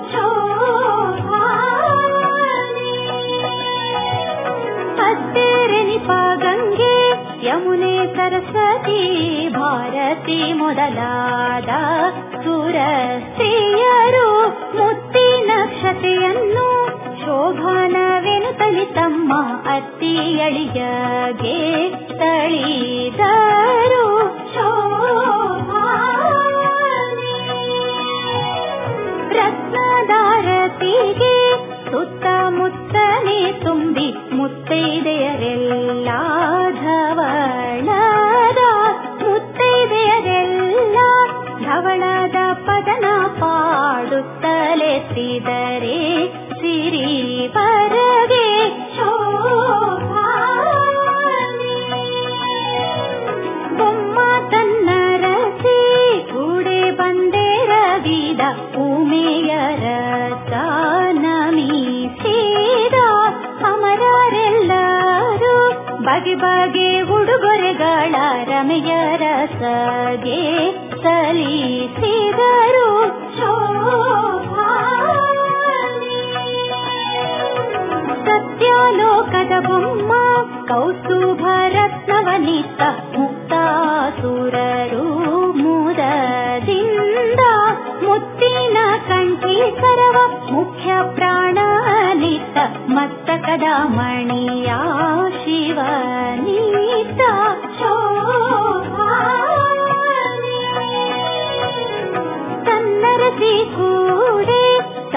ಹತ್ತೆರೆನಿಪ ಗಂಗೆ ಯಮುನೆ ಸರಸ್ವತಿ ಭಾರತಿ ಮೊದಲಾದ ಸುರ ಸ್ತ್ರೀಯರು ಮುತ್ತಿನ ಕ್ಷತೆಯನ್ನು ಶೋಭಾನವೆನುತಲಿ ತಮ್ಮ ಅತ್ತಿಯಳಿಯಗೆ ತಳಿದರು ರತ್ನದಾರತಿಗೆ ಸುತ್ತಮುತ್ತನೆ ತುಂಬಿ ಮುತ್ತೈದೆಯರೆಲ್ಲ ಧವಳದ ಮುತ್ತೈದೆಯರೆಲ್ಲ ಧವಳದ ಪದನ ಪಾಡುತ್ತಲೆತ್ತಿದರೆ ಸಿರಿ ಪರಗೆ ಬೊಮ್ಮ ತನ್ನ ರಸಿ ಕೂಡೆ ಬಂದೇರವಿದ ಉಮೆಯರತ ನಮಿಸಿದ ಅಮರರೆಲ್ಲರೂ ಬಗೆ ಬಗೆ ಉಡುಗೊರೆಗಳ ರಮೆಯರಸಗೆ ಸಲ್ಲಿಸಿದರು ಸತ್ಯಲೋಕದ ಬೊಮ್ಮ ಕೌಸ್ತುಭ ರತ್ನವನಿತ್ತ ಮುಕ್ತಾಸುರರು ಮುದದಿಂದ ಮುತ್ತಿನ ಕಂಠೀಕರವ ಮುಖ್ಯ ಪ್ರಾಣನಿತ್ತ ಮಸ್ತಕದ ಮಣಿಯ ಶಿವನೀತ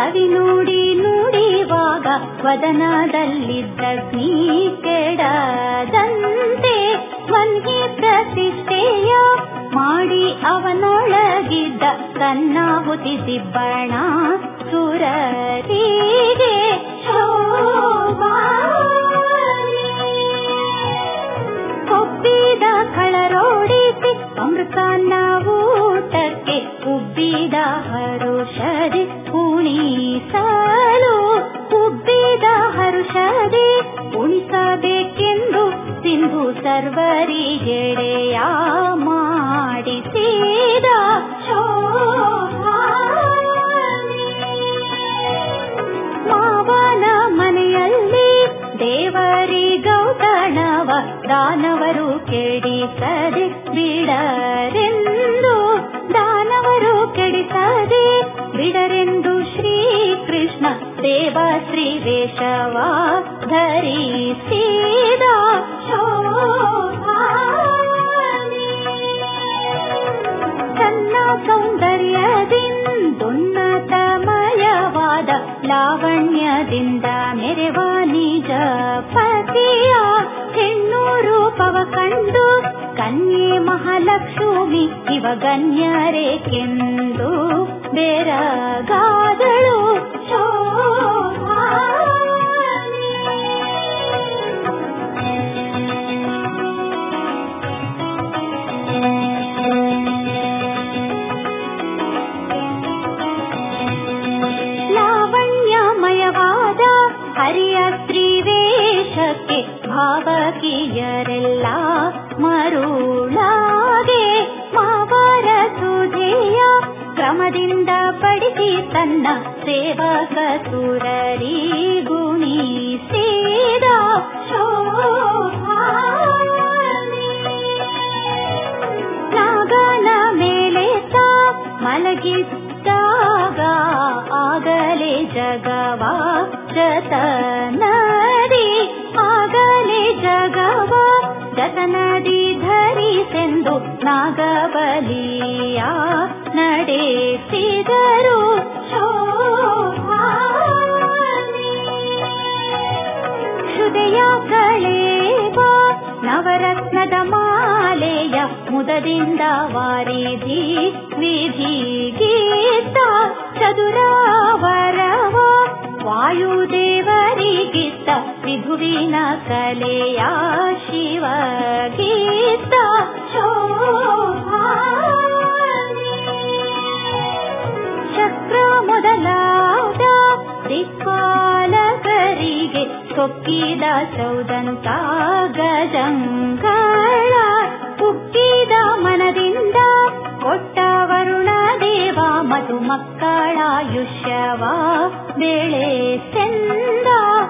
ಕವಿ ನುಡಿ ನುಡಿವಾಗ ವದನದಲ್ಲಿದ್ದ ನೀ ಕೆಡದಂತೆ ವನ್ಹಿ ಪ್ರತಿಷ್ಠೆಯ ಮಾಡಿ ಅವನೊಳಗಿದ್ದ ತನ್ನಾಹುತಿ ದಿಬ್ಬಣ ಸುರರಿಗೆ ಕೊಬ್ಬಿದ ಕಳರೋಡಿಸಿ ಅಮೃತಾನ್ನ ಊಟಕ್ಕೆ ಉಬ್ಬಿದ ಹರುಷದೆ ಉಣಿಸಲು ಉಬ್ಬಿದ ಹರುಷದೆ ಉಣಿಸಬೇಕೆಂದು ಸಿಂಧು ಸರ್ವರಿಗೆಡೆಯ ಮಾಡಿಸಿದ ಮಾವನ ಮನೆಯಲ್ಲಿ ದೇವರಿಗೌತಣವ ದಾನವರು ಕೆಡಿಸದೆ ಬಿಡರೆಂದು ದಾನವರು ಕೆಡಿಸದೆ ಬಿಡರೆಂದು ಶ್ರೀಕೃಷ್ಣ ದೇವ ಶ್ರೀ ವೇಷವ ಧರಿಸಿದ ತನ್ನ ಸೌಂದರ್ಯದಿಂದುನ್ನತಮಯವಾದ ಲಾವಣ್ಯದಿಂದ ಮೆರೆವ ನಿಜ ಪತಿಯ ಹೆಣ್ಣು ರೂಪವ ಕಂಡು ಕನ್ಯೆ ಮಹಾಲಕ್ಷ್ಮಿ ಇವ ಗಣ್ಯರೇಕೆಂದು ಬೆರಗಾದಳು ಲಾವಣ್ಯಮಯವಾದ ಹರಿಯ ಸ್ತ್ರೀವೇಷಕ್ಕೆ ಭಾವಕಿಯರೆಲ್ಲ ಮರುಳಾಗೆ ಮಾವರ ಸುಧೆಯ ಕ್ರಮದಿಂದ ಬಡಿಸಿ ತನ್ನ ಸೇವಕ ಸುರರಿ ಗುಣಿಸಿದ ನಾಗನ ಮೇಲೆ ತಾ ಮಲಗಿದ್ದಾಗ ಆಗಲೇ ಜಗವ ಜತನದಿ ಆಗಲೇ ಜಗವ ಜತನದಿ ಧರಿಸೆಂದು ನಾಗಬಲಿಯ ನಡೆಸಿದರು ಕ್ಷುದೆಯ ಕಳೇವ ನವರತ್ನದ ಮಾಲೆಯ ಮುದದಿಂದ ವಾರಿಧಿ ವಿಧಿ ಗೀತ ಚದುರಾವರವ ವಾಯುದೇವರಿಗಿತ್ತ ವಿಧುವಿನ ಕಲೆಯ ಶಿವ ಗೀತ ಚಕ್ರ ಮೊದಲಾದ ದಿಕ್ಪಾಲಕರಿಗೆ ಕೊಕ್ಕಿದ ಚೌದಂತ ಗಜಂಗಳ ಕುಕ್ಕಿದ ಮನದಿಂದ ಕೊಟ್ಟ ವರುಣ ದೇವ ಮಧು ಮಕ್ಕಳಾಯುಷ್ಯವ ಬೆಳೆಸೆಂದ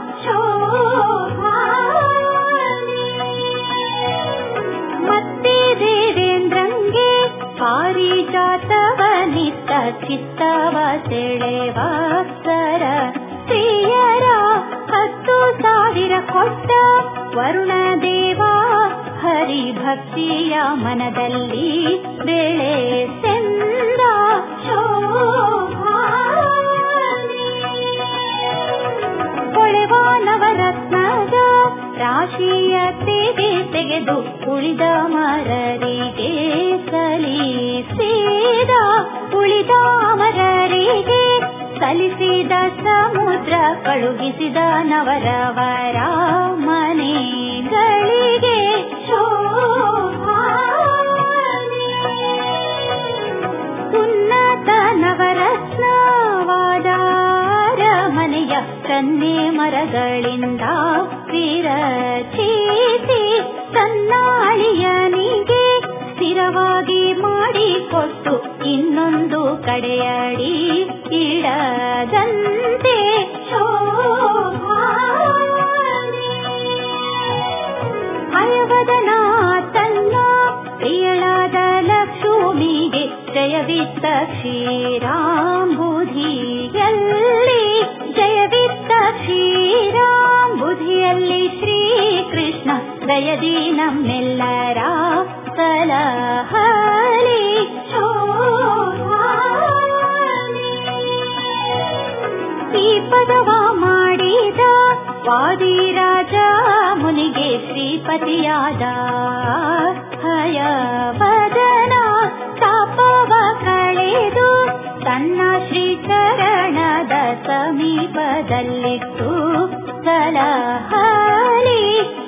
ಮತ್ತೆ ದೇವೇಂದ್ರಂಗೆ ಪಾರಿಜಾತವನಿತ್ತ ಚಿತ್ತವ ಸೆಳೆವ ಸರ ಪ್ರಿಯರ 10,000 ಕೊಟ್ಟ ವರುಣ ದೇವ ಹರಿಭಕ್ತಿಯ ಮನದಲ್ಲಿ ಬೆಳೆಸೆಂದ ಹೊಳೆವ ನವರತ್ನದ ರಾಶಿಯ ತೆಗೆದು ಉಳಿದ ಮರರಿಗೆ ಸಲ್ಲಿಸಿದ ಉಳಿದ ಮರರಿಗೆ ಸಲ್ಲಿಸಿದ ಸಮುದ್ರ ಕಳುಹಿಸಿದ ನವರವರ ಮನೆಗಳಿಗೆ ಉನ್ನತ ನವರತ್ನವಾದ ಮನೆಯ ಕನ್ನೆ ಮರಗಳಿಂದ ವಿರಚಿಸಿ ತನ್ನ ಅಳಿಯನಿಗೆ ಸ್ಥಿರವಾಗಿ ಮಾಡಿಕೊಟ್ಟು ಇನ್ನೊಂದು ಕಡೆಯಡಿ ಇಡದಂತೆ ಹಯವದನ ತನ್ನ ಪ್ರಿಯಳಾದ ಲಕ್ಷ್ಮಿಗೆ ಜಯವಿತ್ತ ಕ್ಷೀರಾಂಬುಧಿಯಲ್ಲಿ ಜಯವಿತ್ತ ಕ್ಷೀರಾಂಬುಧಿಯಲ್ಲಿ ಶ್ರೀಕೃಷ್ಣ ದಯದಿ ನಮ್ಮೆಲ್ಲರ ಸಲಹಲಿ ವಾದಿರಾಜ ಮುನಿಗೆ ಶ್ರೀಪತಿಯಾದ ಹಯವದನ ತಾಪವ ಕಳೆದು ತನ್ನ ಶ್ರೀಚರಣದ ಸಮೀಪದಲ್ಲಿಟ್ಟು ಸಲಹಲಿ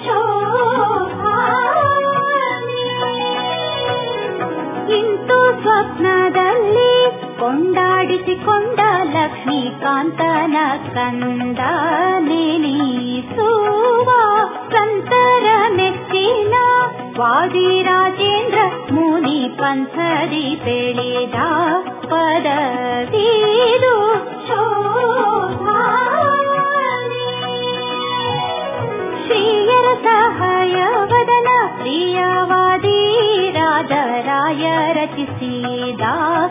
ಇಂತು ಸ್ವಪ್ನದಲ್ಲಿ ಕೊಂಡಾಡಿಸಿಕೊಂಡ ಲಕ್ಷ್ಮೀಕಾಂತನ ಕಂದ ನೆನೆಸುವ ಸಂತರ ಮೆಚ್ಚಿನ ವಾದಿರಾಜೇಂದ್ರ ಮುನಿ ಪಂಥದಿ ಬೆಳೆದ ಪದವಿದು ಶ್ರೀಯರ ಸಹಾಯವದನ ಪ್ರಿಯವಾದಿ ರಾಜರಾಯ ರಚಿಸಿದ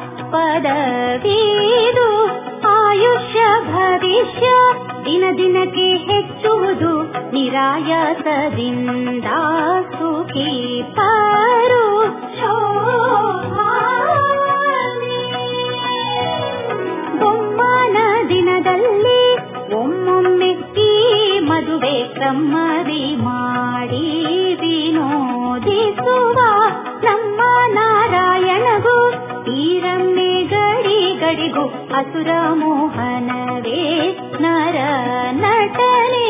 ಪದವಿದು ಆಯುಷ್ಯ ಭವಿಷ್ಯ ದಿನ ದಿನಕ್ಕೆ ಹೆಚ್ಚುವುದು ನಿರಾಯಸದಿಂದ ಸುಖಿ ಪರು ಬೊಮ್ಮನ ದಿನದಲ್ಲಿ ಒಮ್ಮೊಮ್ಮೆ ಈ ಮದುವೆ ಕ್ರಮದಿ ಮಾಡಿ ವಿನೋದಿಸುವ ನಮ್ಮ ನಾರಾಯಣಗೂ ಈ ರಮ್ಯೆ ಗಡಿಗೂ ಅಸುರ ಮೋಹನವೇ ನರ ನಟನೆ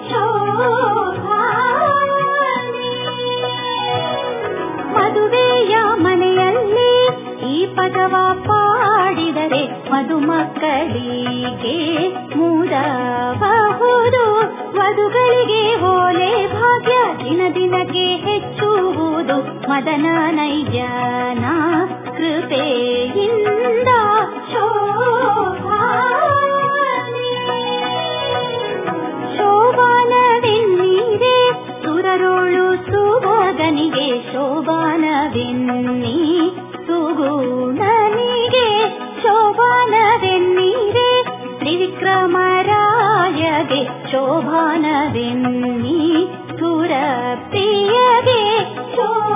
ಮದುವೆಯ ಮನೆಯಲ್ಲಿ ಈ ಪದವ ಪಾಡಿದರೆ ಮದುಮಕ್ಕಳಿಗೆ ಮೂಡಬಹುದು ವಧುಗಳಿಗೆ ಓಲೆ ಭಾಗ್ಯ ದಿನ ದಿನಕ್ಕೆ ಹೆಚ್ಚುವುದು ಮದನ ನೈಜನ ಕೃಪೆಯಿಂದ ಶೋಭಾನವೆನ್ನೀರೆ ಸುರರೋಳು ಸುಭಗನಿಗೆ ಶೋಭಾನವೆನ್ನಿ ಸುಗುಣನಿಗೆ ಶೋಭಾನವೆನ್ನೀರೆ ತ್ರಿವಿಕ್ರಮರಾಯಗೆ ಶೋಭಾನವೆನ್ನಿ ಸುರಪ್ರಿಯಗೆ